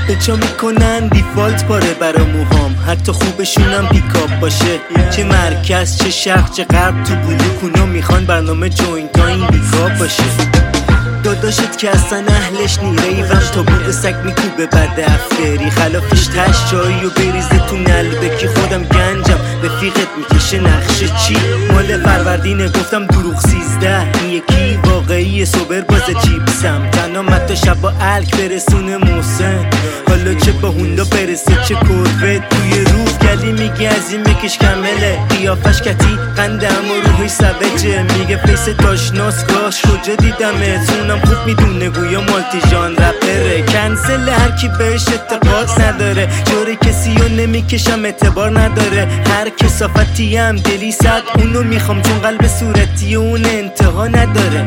به چا میکنن دیفالت پاره برا موهام، حتی خوبشونم پیکاپ باشه. چه مرکز چه شرق چه غرب تو بلوکونا میخوان برنامه جوینتا این بیکاپ باشه. داداشت که اصلا اهلش نی، ریوم تا بوق سگ میکوبه بعد افتری، خلافش تش جایی و بریزه تو نلبکی. خودم گنجم رفیقت میکشه نقشه چی؟ مال فروردینه گفتم دروغ 13. این یکی واقعی سوبر باز چیپسم، تنها متا شبا الک برسونه محسن. حالا چه با هوندا برسه چه کروت توی روف گلی میگه از این بکش کمله. قیافش کتی قنده اما روحش سوجه، میگه فیس داشناس گاش کجا دیدمه. تونم خوب میدونه گویا مالتی جان رپره، کنسل هر کی بهش اعتقاد نداره. جوری کسی رو نمیکشم اعتبار نداره، هر کسافتی هم دلی صد اونو میخوام چون قلب صورتی اون انتها نداره.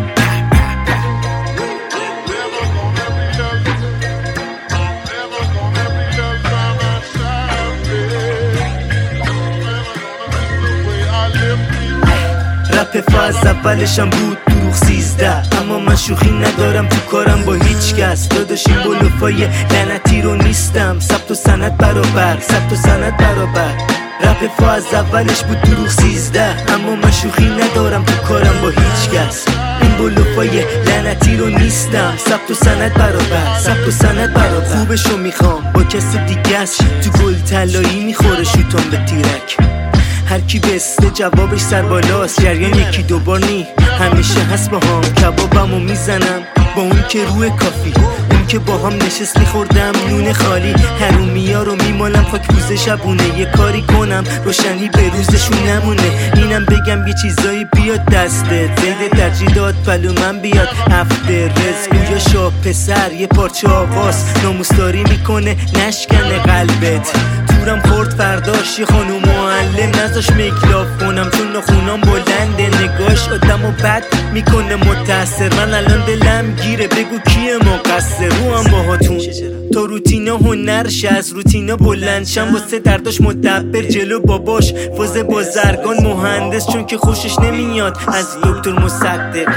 رپ فاز اولشم بود دروغ 13، اما من شوخی ندارم تو کارم با هیچ کس. داداش این بلوفای لعنتی رو نیستم، ثبت و سند برابر، ثبت و سند برابر. رپ فاز اولش بود دروغ 13، اما من شوخی ندارم تو کارم با هیچ کس. این بلوفای لعنتی رو نیستم، ثبت و سند برابر، ثبت و سند برابر. خوبشو میخوام با کس دیگه است، تو گل طلایی میخوره شوتون به تیرک. هر کی بسته جوابش سر بالاست، جریان یکی دوبار نی همیشه هست با هم. کبابمو میزنم با اون که روی کافی، اون که با هم نشست میخوردم نون خالی. حرومیا رو میمالم خاک روز شبونه، یه کاری کنم روشنی به روزشون نمونه. اینم بگم یه چیزایی بیاد دستت، زید ترجیدات پلو من بیاد هفته رز. گویا شاه پسر یه پارچه آواز ناموسداری میکنه نشکنه قلبت. تورم خورد فرداش یه خانوم معلم نذاش میکلاف کنم، چون نخونام بلنده. نگاش آدمو بد میکنه متاثر، من الان دلم گیره بگو کیه مقصر. رو هم باهاتون تا روتینا هنرش از روتینا بلندشم، واسه درداش مدبر جلو باباش فاز بازرگان مهندس، چون که خوشش نمیاد از دکتر مصدق.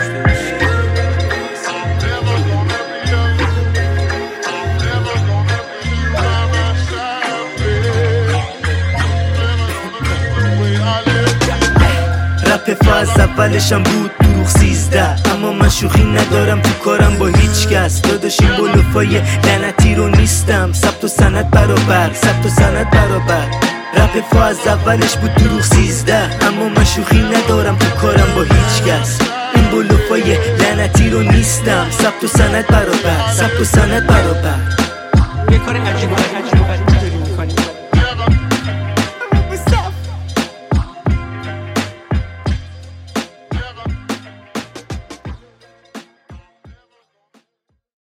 رپ فاز اولشم بود دروغ 13، اما من شوخی ندارم تو کارم با هیچ کس. داداش این بلوفای لعنتی رو نیستم، ثبت و سند برابر، ثبت و سند برابر. رپ فاز اولش بود دروغ 13، اما من شوخی ندارم تو کارم با هیچ کس. این بلوفای لعنتی رو نیستم، ثبت و سند برابر، ثبت و سند برابر.